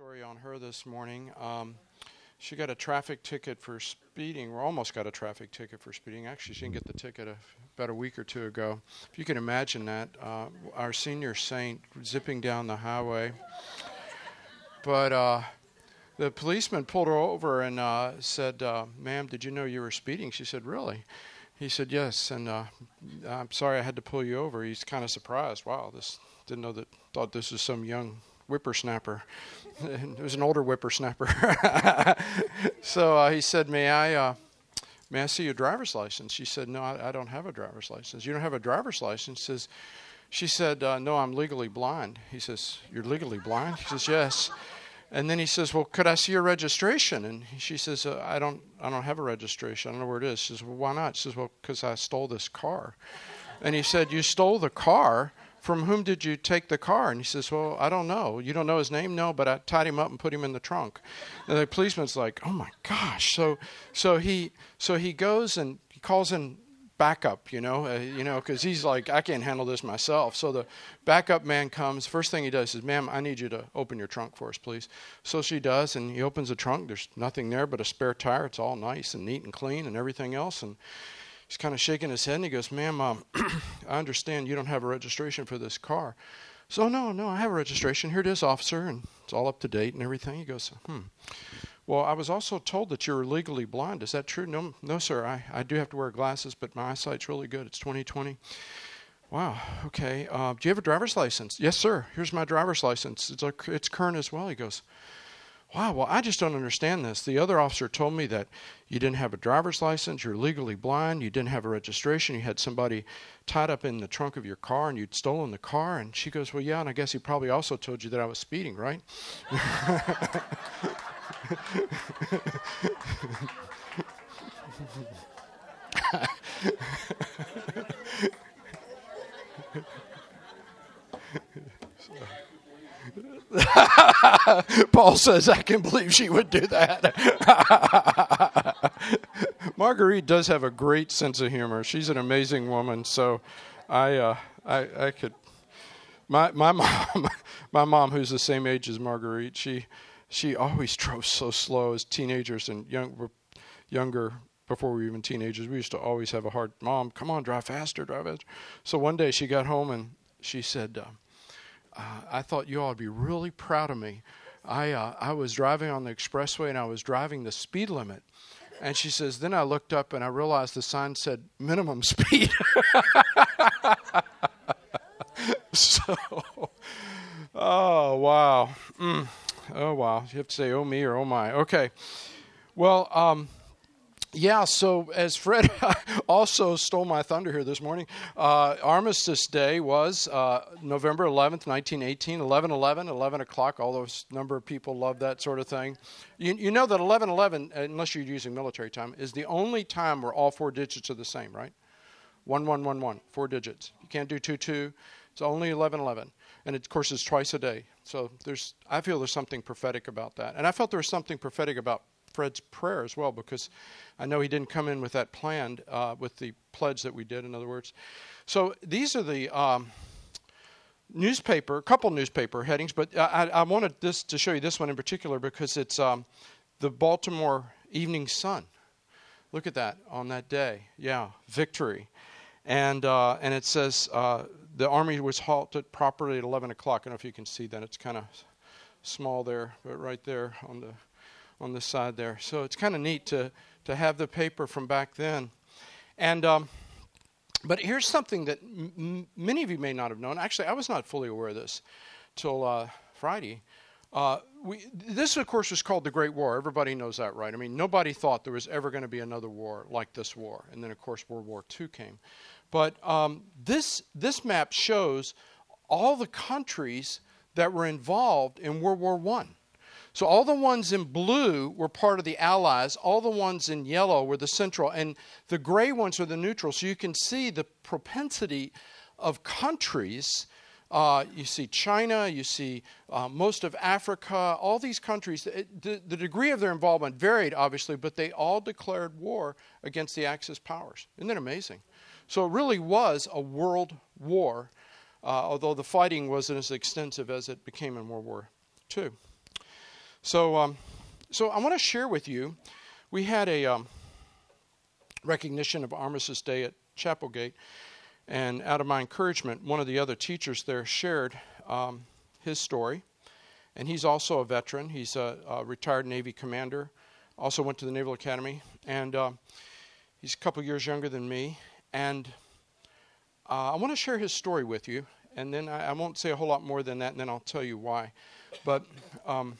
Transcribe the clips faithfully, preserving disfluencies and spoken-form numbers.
story on her this morning. Um, she got a traffic ticket for speeding, or almost got a traffic ticket for speeding. Actually, she didn't get the ticket a, about a week or two ago. If you can imagine that, uh, our senior saint zipping down the highway. But uh, the policeman pulled her over and uh, said, uh, ma'am, did you know you were speeding? She said, really? He said, yes, and uh, I'm sorry I had to pull you over. He's kind of surprised. Wow, this didn't know that, thought this was some young whippersnapper. It was an older whippersnapper. So uh, he said, may I uh, may I see your driver's license? She said, no, I, I don't have a driver's license. You don't have a driver's license? Says, she said, uh, no, I'm legally blind. He says, you're legally blind? She says, yes. And then he says, well, could I see your registration? And she says, uh, I don't I don't have a registration. I don't know where it is. She says, well, why not? She says, well, because I stole this car. And he said, you stole the car? From whom did you take the car? And he says, well, I don't know. You don't know his name? No, but I tied him up and put him in the trunk. And the policeman's like, oh, my gosh. So so he so he goes and he calls in backup, you know, uh, you know, because he's like, I can't handle this myself. So the backup man comes. First thing he does is, ma'am, I need you to open your trunk for us, please. So she does, and he opens the trunk. There's nothing there but a spare tire. It's all nice and neat and clean and everything else. And he's kind of shaking his head, and he goes, ma'am, um, I understand you don't have a registration for this car. So, no, no, I have a registration. Here it is, officer, and it's all up to date and everything. He goes, hmm. Well, I was also told that you're legally blind. Is that true? No, no, sir. I, I do have to wear glasses, but my eyesight's really good. It's twenty twenty. Wow, okay. Uh, do you have a driver's license? Yes, sir. Here's my driver's license. It's, a, it's current as well. He goes, wow, well, I just don't understand this. The other officer told me that you didn't have a driver's license, you're legally blind, you didn't have a registration, you had somebody tied up in the trunk of your car and you'd stolen the car. And she goes, well, yeah, and I guess he probably also told you that I was speeding, right? Paul says, I can believe she would do that. Marguerite does have a great sense of humor. She's an amazing woman. So I, uh, I, I could, my, my mom, my mom, who's the same age as Marguerite, she, she always drove so slow as teenagers and young, younger, before we were even teenagers. We used to always have a hard, Mom, come on, drive faster, drive faster. So one day she got home and she said, uh, Uh, I thought you ought to be really proud of me. I uh, I was driving on the expressway and I was driving the speed limit. And she says, then I looked up and I realized the sign said minimum speed. So, oh, wow. Mm. Oh, wow. You have to say, oh, me or oh, my. Okay. Well, um, yeah, so as Fred also stole my thunder here this morning, uh, Armistice Day was uh, November eleventh, nineteen eighteen, eleven eleven, eleven o'clock. All those number of people love that sort of thing. You, you know that eleven eleven, unless you're using military time, is the only time where all four digits are the same, right? one one one one, four digits. You can't do two two. It's only eleven eleven. And, of course, it's twice a day. So there's, I feel there's something prophetic about that. And I felt there was something prophetic about Fred's prayer as well, because I know he didn't come in with that planned, uh, with the pledge that we did, in other words. So these are the um, newspaper, a couple newspaper headings, but I, I wanted this to show you this one in particular because it's um, the Baltimore Evening Sun. Look at that on that day. Yeah, victory. And uh, and it says uh, the army was halted properly at eleven o'clock. I don't know if you can see that. It's kind of small there, but right there on the on the side there. So it's kind of neat to, to have the paper from back then. And um, but here's something that m- many of you may not have known. Actually, I was not fully aware of this till uh, Friday. Uh, we, this, of course, was called the Great War. Everybody knows that, right? I mean, nobody thought there was ever going to be another war like this war. And then, of course, World War Two came. But um, this this map shows all the countries that were involved in World War One. So all the ones in blue were part of the Allies. All the ones in yellow were the Central. And the gray ones are the neutral. So you can see the propensity of countries. Uh, you see China. You see uh, most of Africa. All these countries, it, the, the degree of their involvement varied, obviously, but they all declared war against the Axis powers. Isn't that amazing? So it really was a world war, uh, although the fighting wasn't as extensive as it became in World War Two. So, um, so I want to share with you. We had a um, recognition of Armistice Day at Chapelgate, and out of my encouragement, one of the other teachers there shared um, his story, and he's also a veteran. He's a, a retired Navy commander. Also went to the Naval Academy, and uh, he's a couple years younger than me. And uh, I want to share his story with you, and then I, I won't say a whole lot more than that, and then I'll tell you why. But um,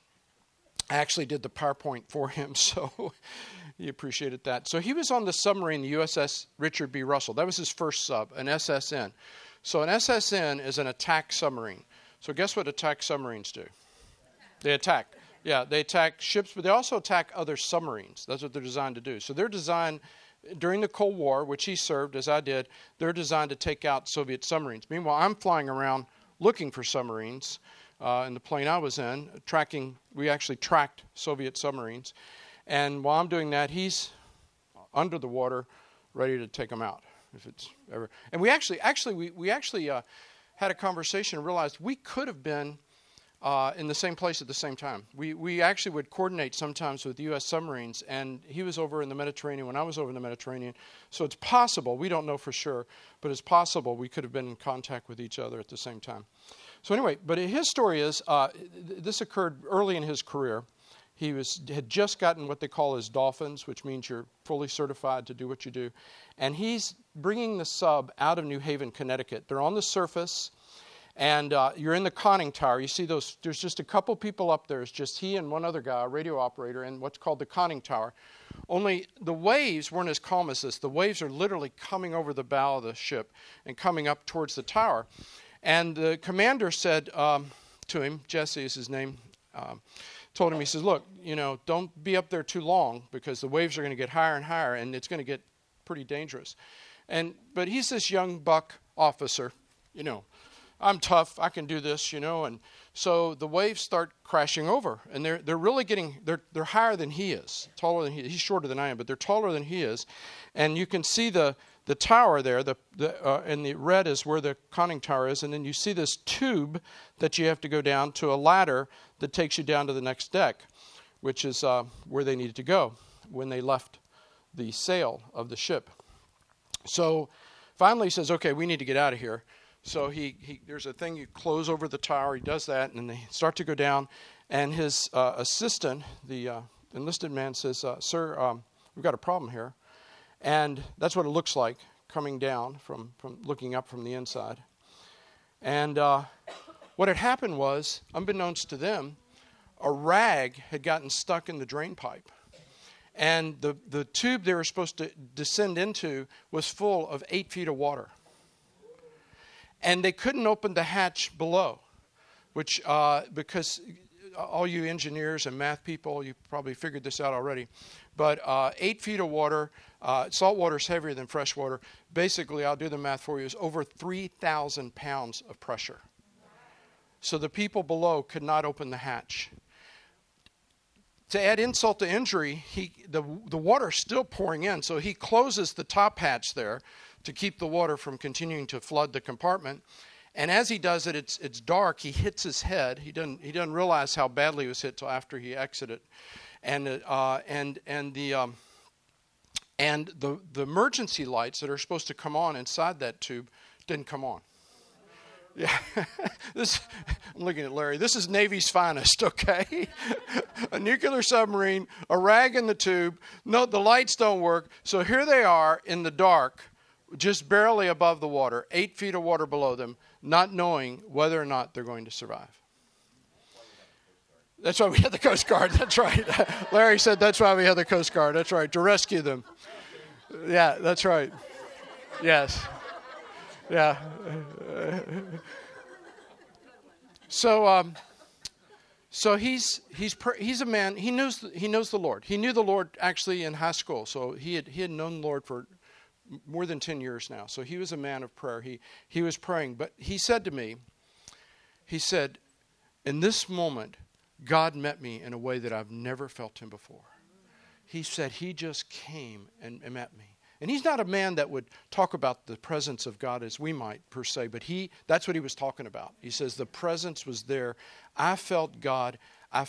I actually did the PowerPoint for him, so he appreciated that. So he was on the submarine, the U S S Richard B. Russell. That was his first sub, an S S N. So an S S N is an attack submarine. So guess what attack submarines do? They attack. Yeah, they attack ships, but they also attack other submarines. That's what they're designed to do. So they're designed, during the Cold War, which he served, as I did, they're designed to take out Soviet submarines. Meanwhile, I'm flying around looking for submarines uh, in the plane I was in, tracking, we actually tracked Soviet submarines. And while I'm doing that, he's under the water, ready to take them out, if it's ever. And we actually, actually, we, we actually uh, had a conversation and realized we could have been Uh, in the same place at the same time. We we actually would coordinate sometimes with U S submarines, and he was over in the Mediterranean when I was over in the Mediterranean. So it's possible, we don't know for sure, but it's possible we could have been in contact with each other at the same time. So anyway, but his story is, uh, th- this occurred early in his career. He was had just gotten what they call his dolphins, which means you're fully certified to do what you do. And he's bringing the sub out of New Haven, Connecticut. They're on the surface. And uh, you're in the conning tower. You see those, there's just a couple people up there. It's just he and one other guy, a radio operator, in what's called the conning tower. Only the waves weren't as calm as this. The waves are literally coming over the bow of the ship and coming up towards the tower. And the commander said um, to him, Jesse is his name, um, told him, he says, look, you know, don't be up there too long because the waves are going to get higher and higher and it's going to get pretty dangerous. And but he's this young buck officer, you know, I'm tough, I can do this, you know, and so the waves start crashing over, and they're they're really getting they're they're higher than he is, taller than he is. He's shorter than I am, but they're taller than he is, and you can see the the tower there, the the uh, and the red is where the conning tower is, and then you see this tube that you have to go down to a ladder that takes you down to the next deck, which is uh, where they needed to go when they left the sail of the ship. So finally he says, okay, we need to get out of here. So he, he there's a thing you close over the tower. He does that, and they start to go down. And his uh, assistant, the uh, enlisted man, says, uh, sir, um, we've got a problem here. And that's what it looks like coming down from, from looking up from the inside. And uh, what had happened was, unbeknownst to them, a rag had gotten stuck in the drain pipe. And the, the tube they were supposed to descend into was full of eight feet of water. And they couldn't open the hatch below, which uh, because all you engineers and math people, you probably figured this out already. But uh, eight feet of water, uh, salt water is heavier than fresh water. Basically, I'll do the math for you, is over three thousand pounds of pressure. So the people below could not open the hatch. To add insult to injury, he the the water's still pouring in, so he closes the top hatch there to keep the water from continuing to flood the compartment. And as he does it, it's it's dark. He hits his head. He doesn't he doesn't realize how badly he was hit till after he exited. And uh, and and the um, and the the emergency lights that are supposed to come on inside that tube didn't come on. Yeah, this. I'm looking at Larry. This is Navy's finest. Okay, a nuclear submarine, a rag in the tube. No, the lights don't work. So here they are in the dark, just barely above the water, eight feet of water below them, not knowing whether or not they're going to survive. That's why we had the Coast Guard. That's right. Larry said that's why we had the Coast Guard. That's right, to rescue them. Yeah, that's right. Yes. Yeah. So, um, so he's he's he's a man. He knows he knows the Lord. He knew the Lord actually in high school. So he had he had known the Lord for more than ten years now. So he was a man of prayer. He he was praying. But he said to me, he said, in this moment, God met me in a way that I've never felt him before. He said he just came and, and met me. And he's not a man that would talk about the presence of God as we might per se, but he that's what he was talking about. He says the presence was there. I felt God. I felt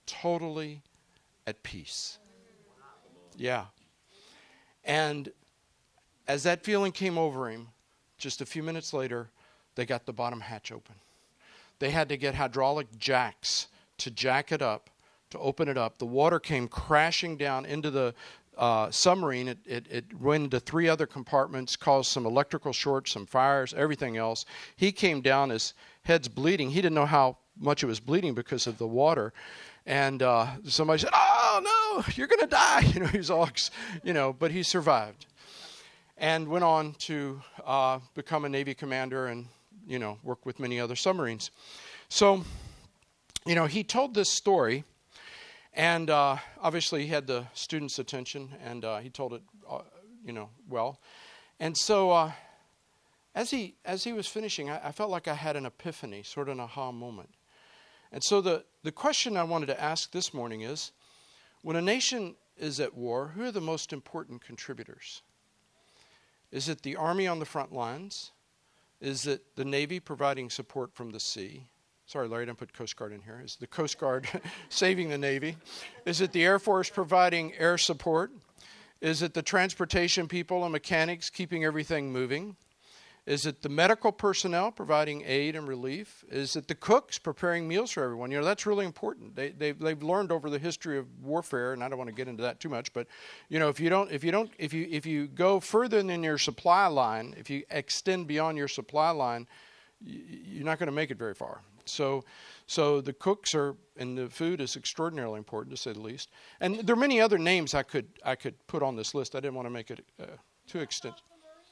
totally at peace. Yeah. And as that feeling came over him, just a few minutes later, they got the bottom hatch open. They had to get hydraulic jacks to jack it up, to open it up. The water came crashing down into the uh, submarine. It, it, it went into three other compartments, caused some electrical shorts, some fires, everything else. He came down, his head's bleeding. He didn't know how much it was bleeding because of the water. And uh, somebody said, "Oh, no, you're going to die." You know, he was all, you know, but he survived. And went on to uh, become a Navy commander and, you know, work with many other submarines. So, you know, he told this story, and uh, obviously he had the students' attention, and uh, he told it, uh, you know, well. And so uh, as he as he was finishing, I, I felt like I had an epiphany, sort of an aha moment. And so the, the question I wanted to ask this morning is, when a nation is at war, who are the most important contributors? Is it the Army on the front lines? Is it the Navy providing support from the sea? Sorry, Larry, I didn't put Coast Guard in here. Is the Coast Guard saving the Navy? Is it the Air Force providing air support? Is it the transportation people and mechanics keeping everything moving? Is it the medical personnel providing aid and relief? Is it the cooks preparing meals for everyone? You know, that's really important. They, they've, they've learned over the history of warfare, and I don't want to get into that too much, but you know, if you don't, if you don't, if you if you go further than your supply line, if you extend beyond your supply line, you're not going to make it very far. So, so the cooks are, and the food is extraordinarily important, to say the least. And there are many other names I could I could put on this list. I didn't want to make it uh, too extensive.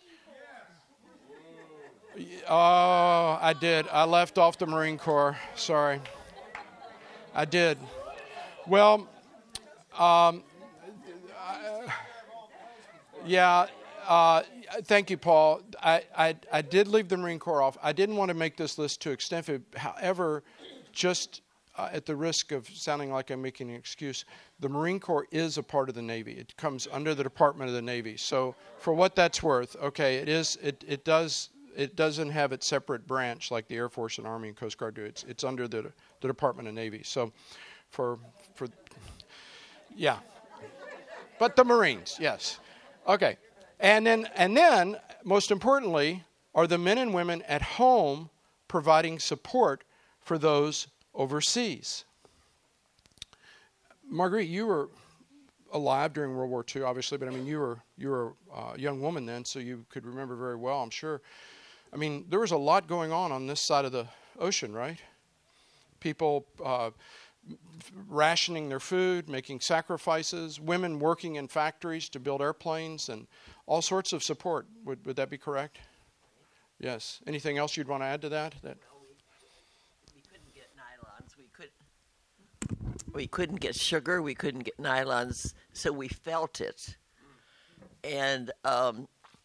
Oh, I did. I left off the Marine Corps. Sorry. I did. Well, um, I, yeah, uh, thank you, Paul. I, I, I did leave the Marine Corps off. I didn't want to make this list too extensive. However, just uh, at the risk of sounding like I'm making an excuse, the Marine Corps is a part of the Navy. It comes under the Department of the Navy. So for what that's worth, okay, it is. It, it does... It doesn't have its separate branch like the Air Force and Army and Coast Guard do. It's it's under the the Department of Navy. So, for for yeah, but the Marines, yes, okay, and then and then most importantly are the men and women at home providing support for those overseas. Marguerite, you were alive during World War Two, obviously, but I mean you were you were a young woman then, so you could remember very well, I'm sure. I mean, there was a lot going on on this side of the ocean, right? People uh, rationing their food, making sacrifices, women working in factories to build airplanes, and all sorts of support. Would would that be correct? Yes. Anything else you'd want to add to that? That well, we, we couldn't get nylons. We could. We couldn't get sugar. We couldn't get nylons, so we felt it, and. Um,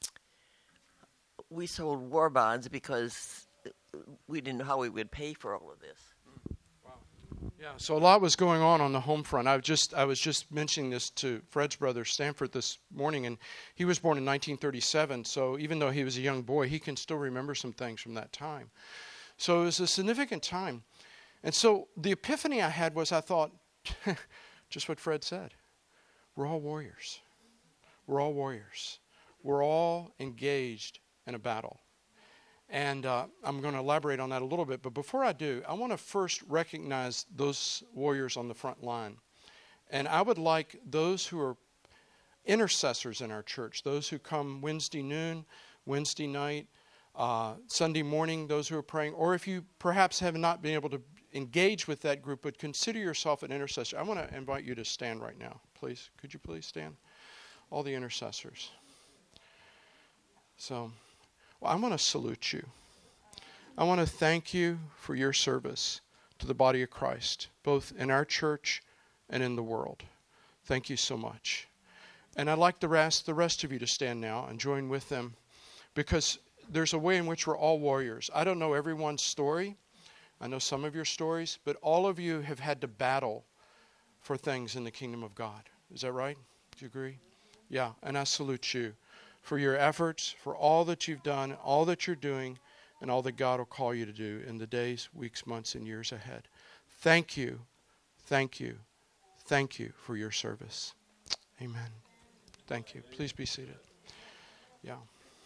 We sold war bonds because we didn't know how we would pay for all of this. Wow. Yeah, so a lot was going on on the home front. I was just I was just mentioning this to Fred's brother Stanford this morning, and he was born in nineteen thirty-seven. So even though he was a young boy, he can still remember some things from that time. So it was a significant time. And so the epiphany I had was I thought, just what Fred said. We're all warriors. We're all warriors. We're all engaged in a battle. And uh, I'm going to elaborate on that a little bit. But before I do, I want to first recognize those warriors on the front line. And I would like those who are intercessors in our church, those who come Wednesday noon, Wednesday night, uh, Sunday morning, those who are praying, or if you perhaps have not been able to engage with that group, but consider yourself an intercessor. I want to invite you to stand right now, please. Could you please stand? All the intercessors. So, well, I want to salute you. I want to thank you for your service to the body of Christ, both in our church and in the world. Thank you so much. And I'd like to ask the rest of you to stand now and join with them, because there's a way in which we're all warriors. I don't know everyone's story. I know some of your stories, but all of you have had to battle for things in the kingdom of God. Is that right? Do you agree? Yeah, and I salute you for your efforts, for all that you've done, all that you're doing, and all that God will call you to do in the days, weeks, months, and years ahead. Thank you. Thank you. Thank you for your service. Amen. Thank you. Please be seated. Yeah.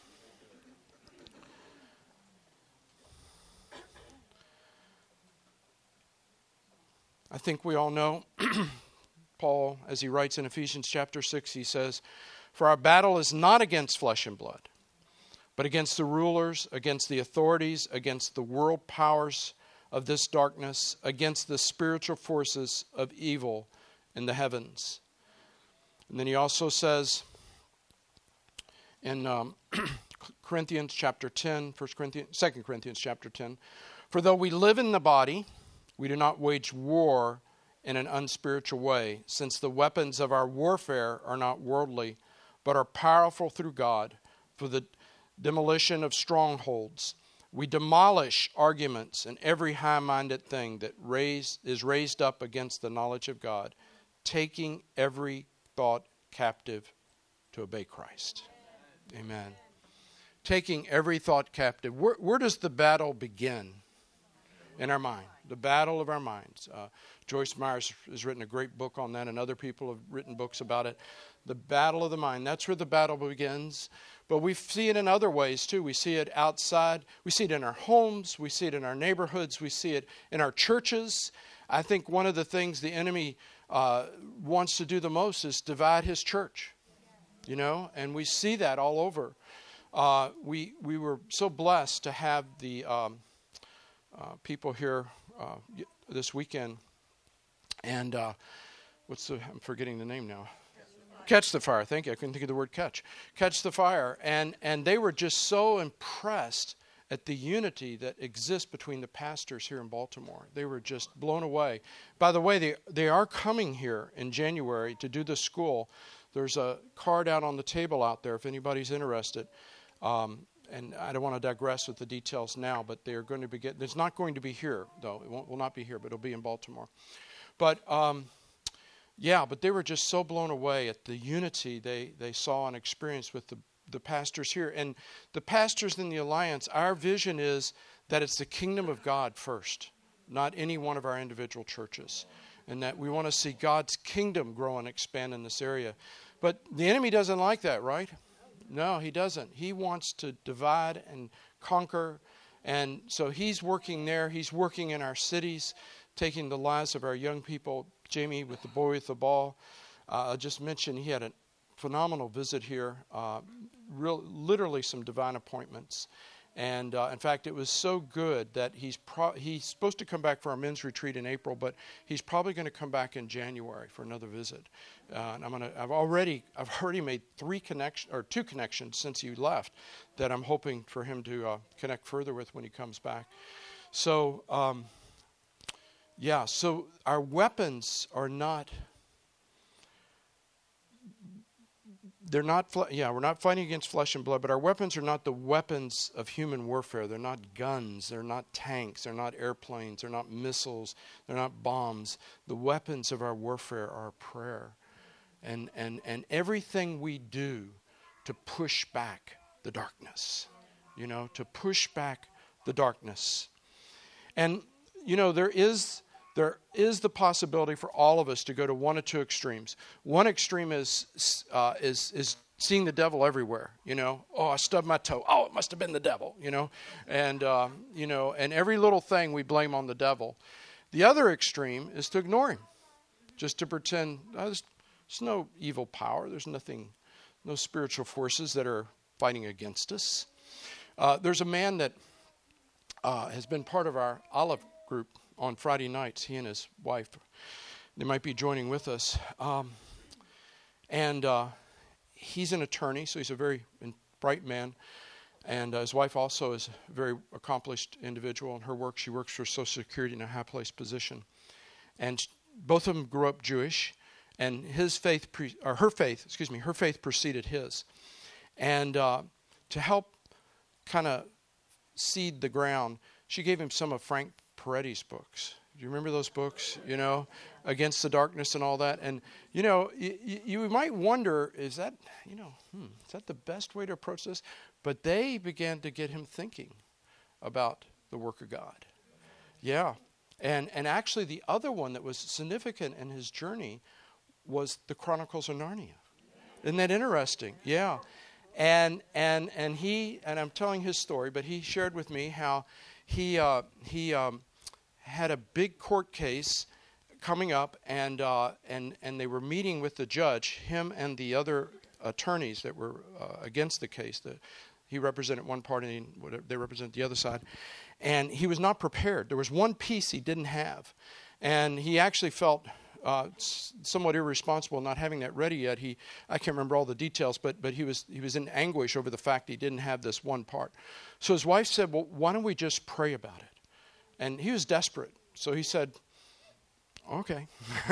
I think we all know, Paul, as he writes in Ephesians chapter six, he says, "For our battle is not against flesh and blood, but against the rulers, against the authorities, against the world powers of this darkness, against the spiritual forces of evil in the heavens." And then he also says in um, Corinthians chapter ten, First Corinthians, Second Corinthians chapter ten, "For though we live in the body, we do not wage war in an unspiritual way, since the weapons of our warfare are not worldly, but are powerful through God for the demolition of strongholds. We demolish arguments and every high-minded thing that raise, is raised up against the knowledge of God, taking every thought captive to obey Christ." Amen. Taking every thought captive. Where, where does the battle begin? In our mind. The battle of our minds. Uh, Joyce Myers has written a great book on that, and other people have written books about it. The battle of the mind. That's where the battle begins. But we see it in other ways, too. We see it outside. We see it in our homes. We see it in our neighborhoods. We see it in our churches. I think one of the things the enemy uh, wants to do the most is divide his church. You know, and we see that all over. Uh, we we were so blessed to have the um, uh, people here uh, this weekend. And uh, what's the, I'm forgetting the name now. Catch the Fire. Thank you. I couldn't think of the word catch. Catch the Fire. And and they were just so impressed at the unity that exists between the pastors here in Baltimore. They were just blown away. By the way, they, they are coming here in January to do the school. There's a card out on the table out there if anybody's interested. Um, and I don't want to digress with the details now, but they are going to be get, it's not going to be here, though. It won't, will not be here, but it'll be in Baltimore. But, um, yeah, but they were just so blown away at the unity they, they saw and experienced with the, the pastors here. And the pastors in the Alliance, our vision is that it's the kingdom of God first, not any one of our individual churches. And that we want to see God's kingdom grow and expand in this area. But the enemy doesn't like that, right? No, he doesn't. He wants to divide and conquer. And so he's working there. He's working in our cities, taking the lives of our young people. Jamie with the boy with the ball. Uh, I just mentioned he had a phenomenal visit here. Uh, real, literally some divine appointments. And, uh, in fact, it was so good that he's pro- he's supposed to come back for our men's retreat in April, but he's probably going to come back in January for another visit. Uh, and I'm gonna I've already I've already made three connection or two connections since he left that I'm hoping for him to uh, connect further with when he comes back. So, um, yeah. So our weapons are not. They're not, yeah, we're not fighting against flesh and blood, but our weapons are not the weapons of human warfare. They're not guns. They're not tanks. They're not airplanes. They're not missiles. They're not bombs. The weapons of our warfare are prayer and, and, and everything we do to push back the darkness, you know, to push back the darkness. And, you know, there is... There is the possibility for all of us to go to one or two extremes. One extreme is uh, is is seeing the devil everywhere. You know, oh, I stubbed my toe. Oh, it must have been the devil. You know, and uh, you know, and every little thing we blame on the devil. The other extreme is to ignore him, just to pretend oh, there's, there's no evil power. There's nothing, no spiritual forces that are fighting against us. Uh, there's a man that uh, has been part of our Olive group. On Friday nights, he and his wife, they might be joining with us. Um, and uh, he's an attorney, so he's a very bright man. And uh, his wife also is a very accomplished individual in her work. She works for Social Security in a high-placed position. And both of them grew up Jewish, and his faith, pre- or her faith, excuse me, her faith preceded his. And uh, to help kind of seed the ground, she gave him some of Frank Peretti's books. Do you remember those books, you know, Against the Darkness and all that? And, you know, you, you might wonder, is that, you know, hmm, is that the best way to approach this? But they began to get him thinking about the work of God. Yeah. And and actually the other one that was significant in his journey was the Chronicles of Narnia. Isn't that interesting? Yeah. And and and he and I'm telling his story, but he shared with me how he uh, he um, had a big court case coming up, and uh, and and they were meeting with the judge, him and the other attorneys that were uh, against the case. The, he represented one party, and they represented the other side, and he was not prepared. There was one piece he didn't have, and he actually felt uh, somewhat irresponsible not having that ready yet. He I can't remember all the details, but but he was he was in anguish over the fact he didn't have this one part. So his wife said, "Well, why don't we just pray about it?" And he was desperate, so he said, okay.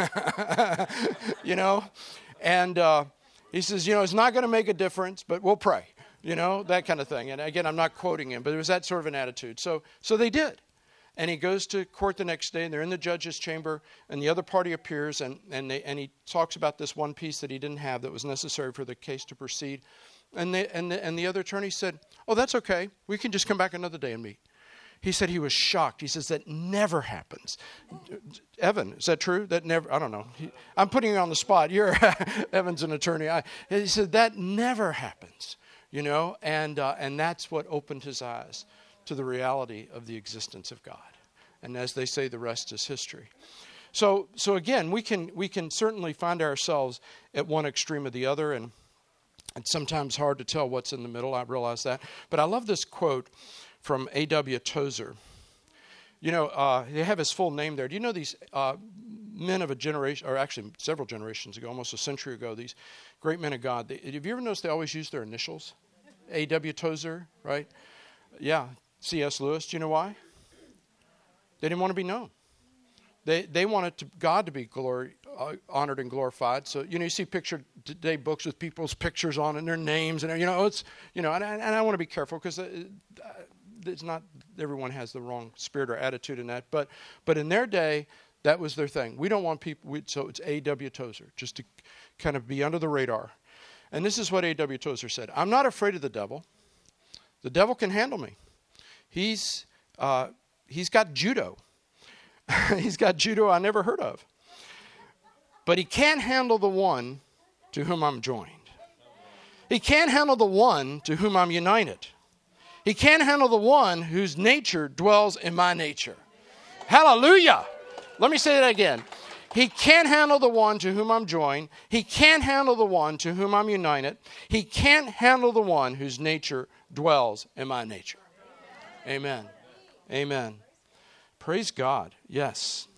you know, and uh, he says, you know, it's not going to make a difference, but we'll pray, you know, that kind of thing. And again, I'm not quoting him, but it was that sort of an attitude. So so they did. And he goes to court the next day, and they're in the judge's chamber, and the other party appears, and, and, they, and he talks about this one piece that he didn't have that was necessary for the case to proceed. And, they, and, the, and the other attorney said, oh, that's okay. We can just come back another day and meet. He said he was shocked. He says that never happens. Evan, is that true? That never, I don't know. He, I'm putting you on the spot. You're, Evan's an attorney. I, he said that never happens, you know, and uh, and that's what opened his eyes to the reality of the existence of God. And as they say, the rest is history. So so again, we can we can certainly find ourselves at one extreme or the other, and it's sometimes hard to tell what's in the middle. I realize that. But I love this quote from A W Tozer. You know, uh, they have his full name there. Do you know these uh, men of a generation, or actually several generations ago, almost a century ago, these great men of God, they, have you ever noticed they always use their initials? A W Tozer, right? Yeah, C S Lewis. Do you know why? They didn't want to be known. They they wanted to, God to be glory, uh, honored and glorified. So, you know, you see picture today books with people's pictures on it and their names, and, you know, it's, you know, and, and I want to be careful because uh, it's not everyone has the wrong spirit or attitude in that, but but in their day, that was their thing. We don't want people, we, so it's A W Tozer, just to kind of be under the radar. And this is what A W Tozer said: I'm not afraid of the devil. The devil can handle me. He's uh, he's got judo. he's got judo I never heard of. But he can't handle the one to whom I'm joined. He can't handle the one to whom I'm united. He can't handle the one whose nature dwells in my nature. Hallelujah. Let me say that again. He can't handle the one to whom I'm joined. He can't handle the one to whom I'm united. He can't handle the one whose nature dwells in my nature. Amen. Amen. Praise God. Yes.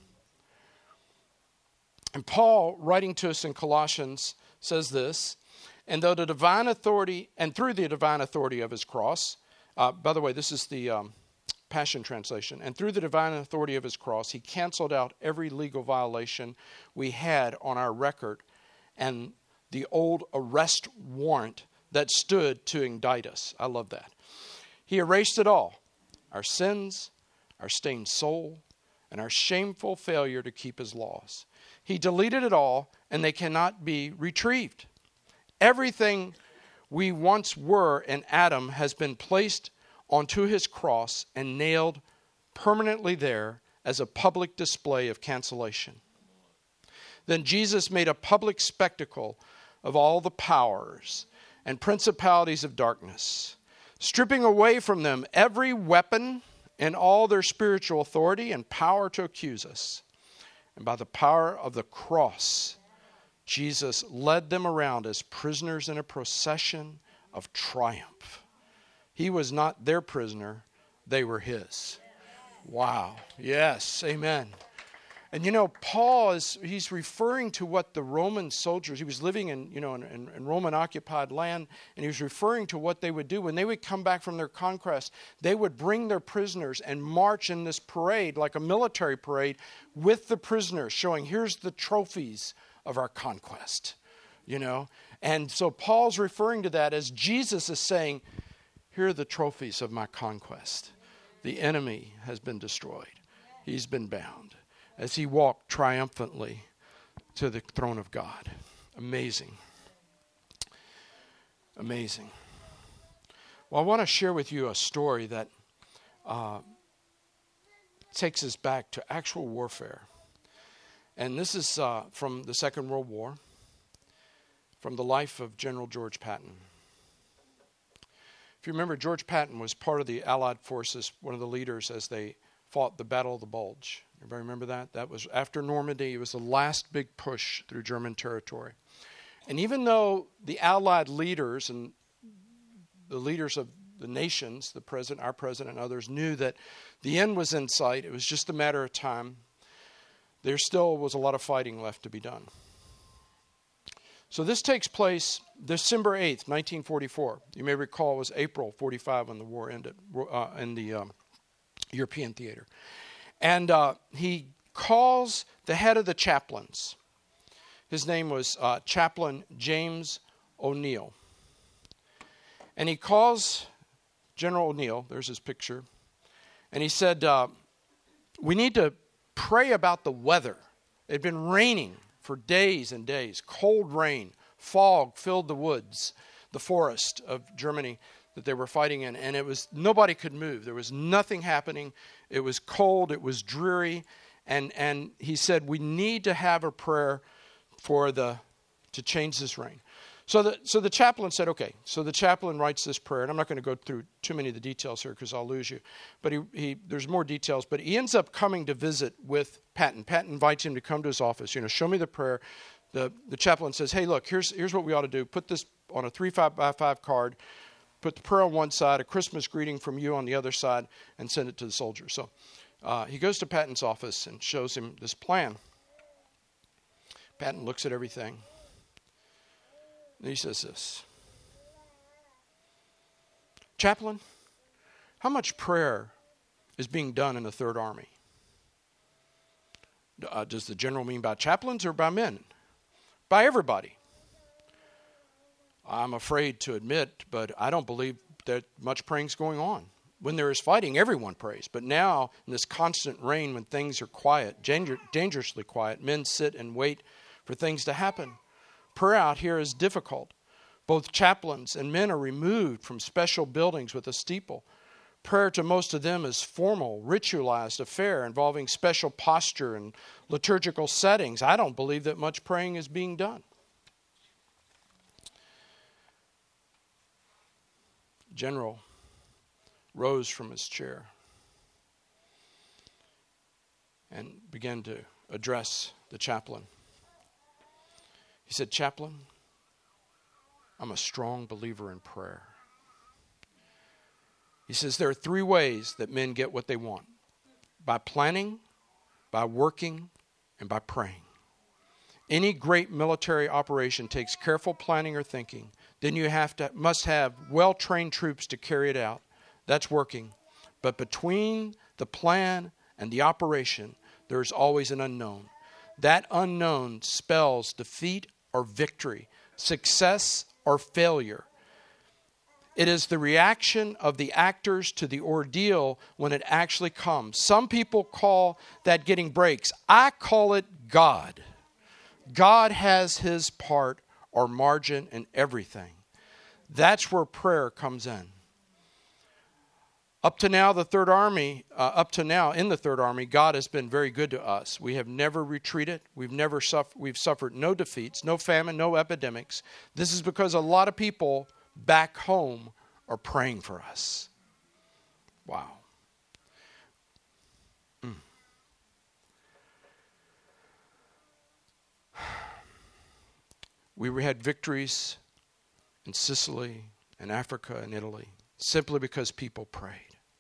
And Paul, writing to us in Colossians, says this: and though the divine authority, and through the divine authority of his cross, Uh, by the way, this is the um, Passion Translation. And through the divine authority of his cross, he canceled out every legal violation we had on our record and the old arrest warrant that stood to indict us. I love that. He erased it all: our sins, our stained soul, and our shameful failure to keep his laws. He deleted it all, and they cannot be retrieved. Everything we once were in Adam has been placed onto his cross and nailed permanently there as a public display of cancellation. Then Jesus made a public spectacle of all the powers and principalities of darkness, stripping away from them every weapon and all their spiritual authority and power to accuse us. And by the power of the cross, Jesus led them around as prisoners in a procession of triumph. He was not their prisoner, they were his. Wow. Yes. Amen. And you know, Paul is, he's referring to what the Roman soldiers, he was living in, you know, in, in, in Roman occupied land, and he was referring to what they would do when they would come back from their conquest. They would bring their prisoners and march in this parade, like a military parade, with the prisoners, showing here's the trophies of our conquest, you know. And so Paul's referring to that as Jesus is saying, here are the trophies of my conquest. The enemy has been destroyed. He's been bound as he walked triumphantly to the throne of God. Amazing. Amazing. Well, I want to share with you a story that uh, takes us back to actual warfare. And this is uh, from the Second World War, from the life of General George Patton. If you remember, George Patton was part of the Allied forces, one of the leaders as they fought the Battle of the Bulge. Everybody remember that? That was after Normandy. It was the last big push through German territory. And even though the Allied leaders and the leaders of the nations, the president, our president, and others, knew that the end was in sight, it was just a matter of time, there still was a lot of fighting left to be done. So this takes place December eighth, nineteen forty-four. You may recall it was April forty-five when the war ended uh, in the um, European theater. And uh, he calls the head of the chaplains. His name was uh, Chaplain James O'Neill. And he calls General O'Neill, there's his picture, and he said, uh, we need to pray about the weather. It had been raining for days and days. Cold rain, fog filled the woods, the forest of Germany that they were fighting in. And it was, nobody could move. There was nothing happening. It was cold. It was dreary. And, and he said, we need to have a prayer for the, to change this rain. So the, so the chaplain said, okay. So the chaplain writes this prayer. And I'm not going to go through too many of the details here because I'll lose you. But he, he, there's more details. But he ends up coming to visit with Patton. Patton invites him to come to his office. You know, show me the prayer. The, the chaplain says, hey, look, here's, here's what we ought to do. Put this on a three five by five card. Put the prayer on one side, a Christmas greeting from you on the other side, and send it to the soldiers. So uh, he goes to Patton's office and shows him this plan. Patton looks at everything. And he says this, Chaplain, how much prayer is being done in the Third Army? Uh, does the general mean by chaplains or by men? By everybody. I'm afraid to admit, but I don't believe that much praying's going on. When there is fighting, everyone prays. But now, in this constant rain, when things are quiet, danger, dangerously quiet, men sit and wait for things to happen. Prayer out here is difficult. Both chaplains and men are removed from special buildings with a steeple. Prayer to most of them is formal, ritualized affair involving special posture and liturgical settings. I don't believe that much praying is being done. General rose from his chair and began to address the chaplain. He said, Chaplain, I'm a strong believer in prayer. He says there are three ways that men get what they want. By planning, by working, and by praying. Any great military operation takes careful planning or thinking. Then you have to must have well-trained troops to carry it out. That's working. But between the plan and the operation, there's always an unknown. That unknown spells defeat or victory, success or failure. It is the reaction of the actors to the ordeal when it actually comes. Some people call that getting breaks. I call it God. God has his part or margin in everything. That's where prayer comes in. Up to now, the Third Army, uh, up to now in the Third Army, God has been very good to us. We have never retreated. We've never suffered. We've suffered no defeats, no famine, no epidemics. This is because a lot of people back home are praying for us. Wow. Mm. We had victories in Sicily and Africa and Italy simply because people prayed.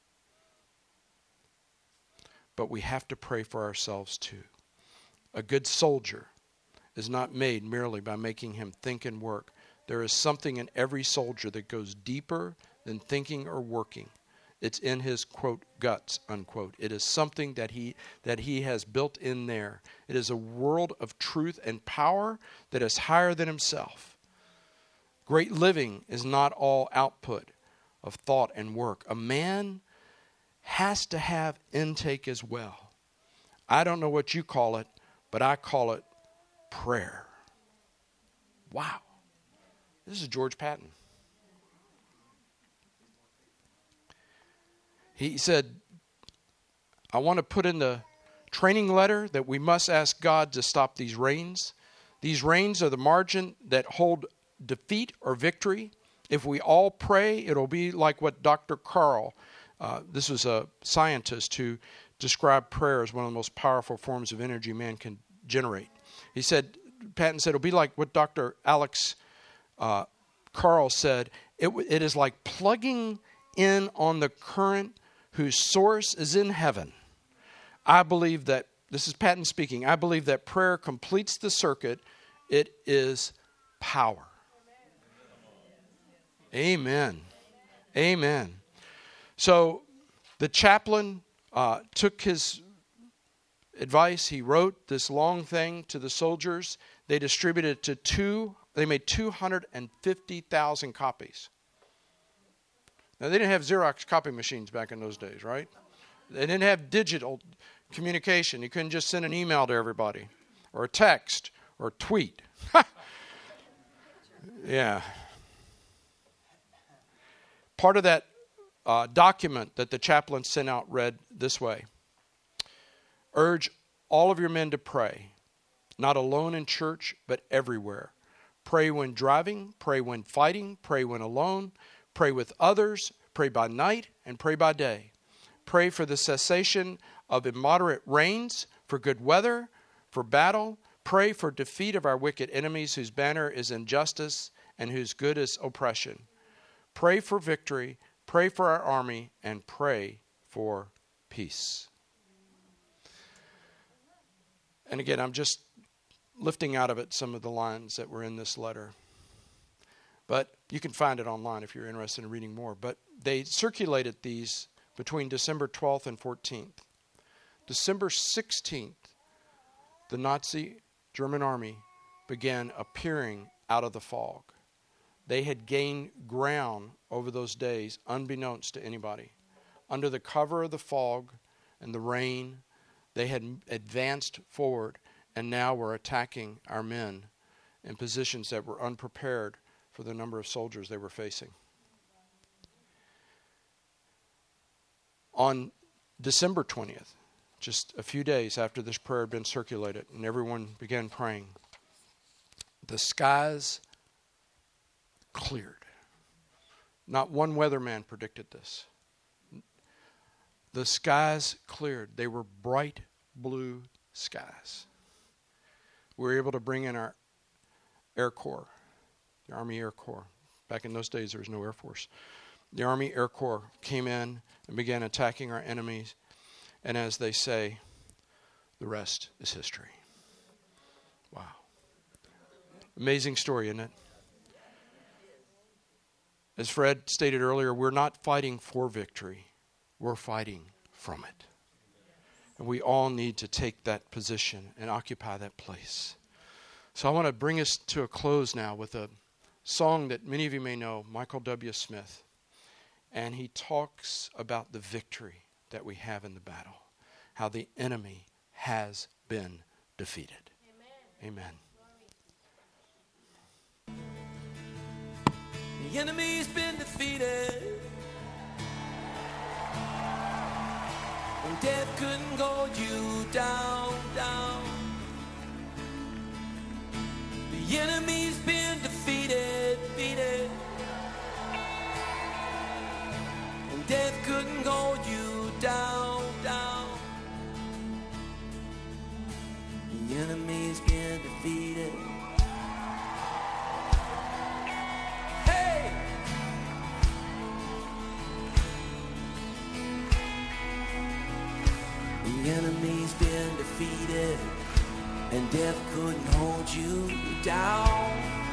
But we have to pray for ourselves too. A good soldier is not made merely by making him think and work. There is something in every soldier that goes deeper than thinking or working. It's in his, quote, guts, unquote. It is something that he that he has built in there. It is a world of truth and power that is higher than himself. Great living is not all output of thought and work. A man has to have intake as well. I don't know what you call it, but I call it prayer. Wow. This is George Patton. He said, I want to put in the training letter that we must ask God to stop these rains. These rains are the margin that hold defeat or victory. If we all pray, it'll be like what Doctor Carl, uh, this was a scientist who described prayer as one of the most powerful forms of energy man can generate. He said, Patton said, it'll be like what Doctor Alex uh, Carl said, it, it is like plugging in on the current whose source is in heaven. I believe that, this is Patton speaking, I believe that prayer completes the circuit. It is power. Amen. Amen. So the chaplain uh, took his advice. He wrote this long thing to the soldiers. They distributed it to two, they made two hundred fifty thousand copies. Now, they didn't have Xerox copy machines back in those days, right? They didn't have digital communication. You couldn't just send an email to everybody or a text or a tweet. Yeah. Part of that uh, document that the chaplain sent out read this way. Urge all of your men to pray, not alone in church, but everywhere. Pray when driving, pray when fighting, pray when alone, pray with others, pray by night, and pray by day. Pray for the cessation of immoderate rains, for good weather, for battle. Pray for defeat of our wicked enemies whose banner is injustice and whose good is oppression. Pray for victory, pray for our army, and pray for peace. And again, I'm just lifting out of it some of the lines that were in this letter. But you can find it online if you're interested in reading more. But they circulated these between December twelfth and fourteenth. December sixteenth, the Nazi German army began appearing out of the fog. They had gained ground over those days, unbeknownst to anybody. Under the cover of the fog and the rain, they had advanced forward and now were attacking our men in positions that were unprepared for the number of soldiers they were facing. On December twentieth, just a few days after this prayer had been circulated and everyone began praying, the skies cleared. Not one weatherman predicted this. The skies cleared. They were bright blue skies. We were able to bring in our Air Corps, the Army Air Corps. Back in those days, there was no Air Force. The Army Air Corps came in and began attacking our enemies. And as they say, the rest is history. Wow. Amazing story, isn't it? As Fred stated earlier, we're not fighting for victory. We're fighting from it. And we all need to take that position and occupy that place. So I want to bring us to a close now with a song that many of you may know, Michael W. Smith. And he talks about the victory that we have in the battle, how the enemy has been defeated. Amen. Amen. The enemy's been defeated, and death couldn't hold you down, down. The enemy's been defeated, defeated, and death couldn't hold you down, down. The enemy's been defeated. The enemy's been defeated, and death couldn't hold you down.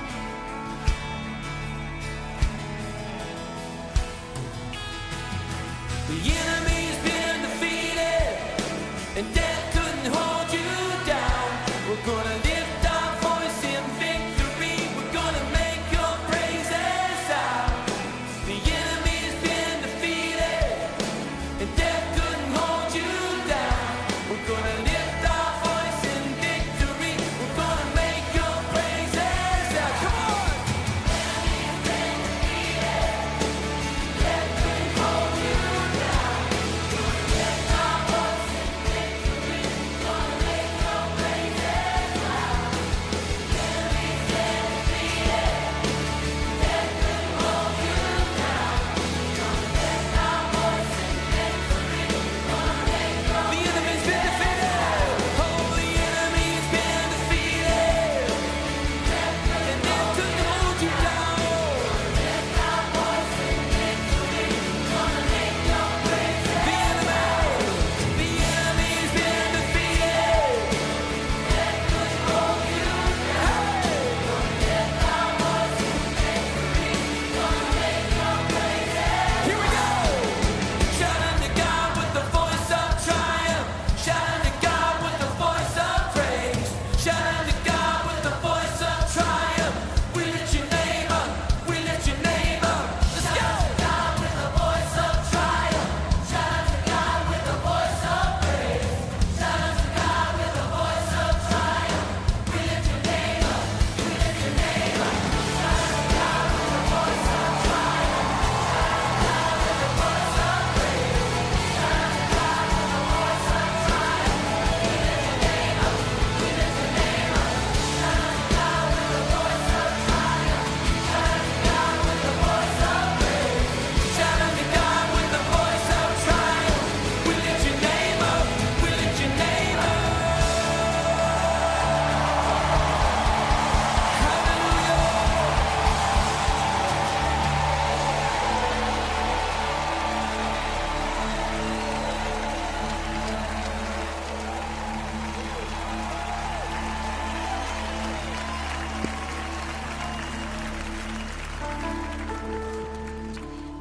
The enemy's been defeated, and death couldn't hold you down. We're gonna lift our voice in victory. We're gonna make your praises out. The enemy's been defeated, and death couldn't hold you down. We're gonna lift our voice in victory. We're gonna make your praises out. Come on! The enemy's been defeated. Death couldn't hold you down.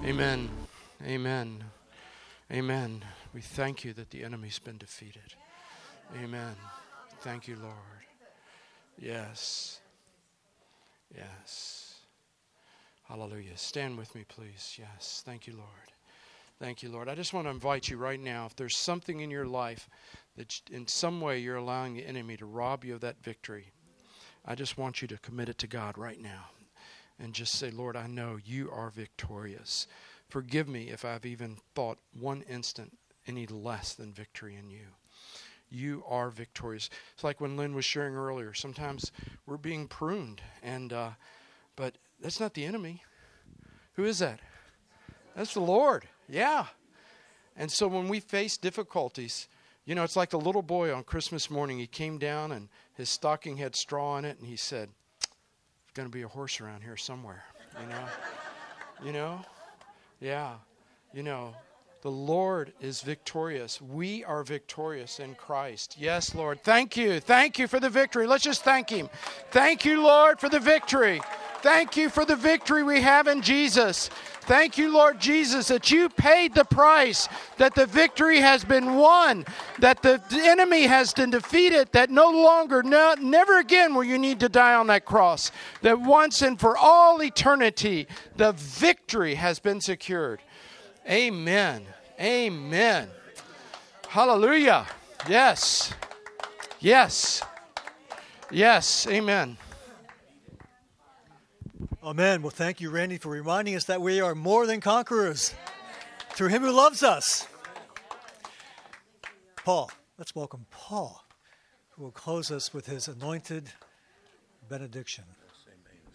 Amen. Amen. Amen. We thank you that the enemy's been defeated. Amen. Thank you, Lord. Yes. Yes. Hallelujah. Stand with me, please. Yes. Thank you, Lord. Thank you, Lord. I just want to invite you right now, if there's something in your life that in some way you're allowing the enemy to rob you of that victory, I just want you to commit it to God right now and just say, Lord, I know you are victorious. Forgive me if I've even thought one instant any less than victory in you. You are victorious. It's like when Lynn was sharing earlier. Sometimes we're being pruned, and uh, but that's not the enemy. Who is that? That's the Lord. Yeah. And so when we face difficulties, you know, it's like the little boy on Christmas morning. He came down, and his stocking had straw in it, and he said, "There's going to be a horse around here somewhere." You know? You know? Yeah. You know. The Lord is victorious. We are victorious in Christ. Yes, Lord. Thank you. Thank you for the victory. Let's just thank Him. Thank you, Lord, for the victory. Thank you for the victory we have in Jesus. Thank you, Lord Jesus, that you paid the price, that the victory has been won, that the enemy has been defeated, that no longer, no, never again will you need to die on that cross, that once and for all eternity, the victory has been secured. Amen. Amen. Hallelujah. Yes. Yes. Yes. Amen. Amen. Well, thank you, Randy, for reminding us that we are more than conquerors through Him who loves us. Paul, let's welcome Paul, who will close us with his anointed benediction.